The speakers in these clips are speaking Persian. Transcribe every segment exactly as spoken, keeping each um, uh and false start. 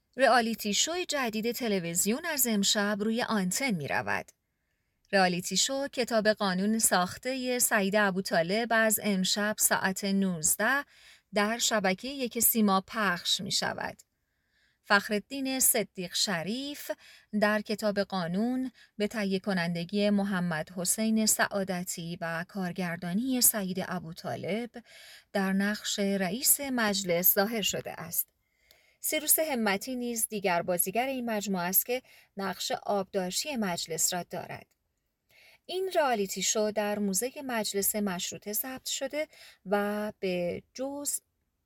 رئالیتی شو جدید تلویزیون از امشب روی آنتن می رود. رئالیتی شو کتاب قانون ساخته سعید ابوطالب از امشب ساعت نوزده در شبکه یک سیما پخش می شود. فخرالدین صدیق شریف در کتاب قانون به تهیه کنندگی محمد حسین سعادتی و کارگردانی سعید ابوطالب در نقش رئیس مجلس ظاهر شده است. سیروس همتی نیز دیگر بازیگر این مجموعه است که نقش آبدارچی مجلس را دارد. این رئالیتی شو در موزه مجلس مشروطه ضبط شده و به جز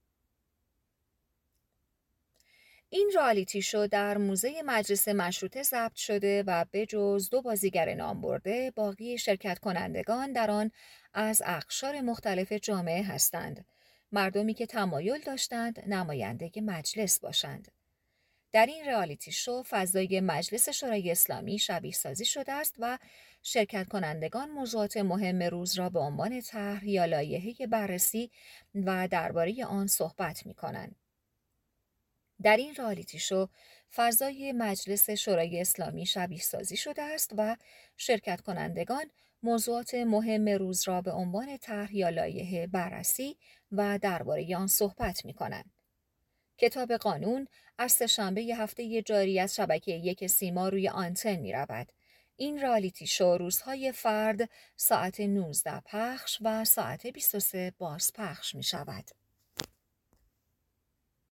این رئالیتی شو در موزه مجلس مشروطه ضبط شده و به جز دو بازیگر نامبرده باقی شرکت کنندگان در آن از اقشار مختلف جامعه هستند، مردمی که تمایل داشتند نماینده مجلس باشند. در این رئالیتی شو فضای مجلس شورای اسلامی شبیه سازی شده است و شرکت کنندگان موضوعات مهم روز را به عنوان طرح یا لایحه بررسی و درباره آن صحبت می کنند. در این رئالیتی شو فضای مجلس شورای اسلامی شبیه سازی شده است و شرکت کنندگان موضوعات مهم روز را به عنوان طرح یا لایحه بررسی و درباره آن صحبت می کنند. کتاب قانون از سه‌شنبه هفته جاری از شبکه یک سیما روی آنتن می رود. این رئالیتی شو روزهای فرد ساعت نوزده پخش و ساعت بیست و سه باز پخش می شود.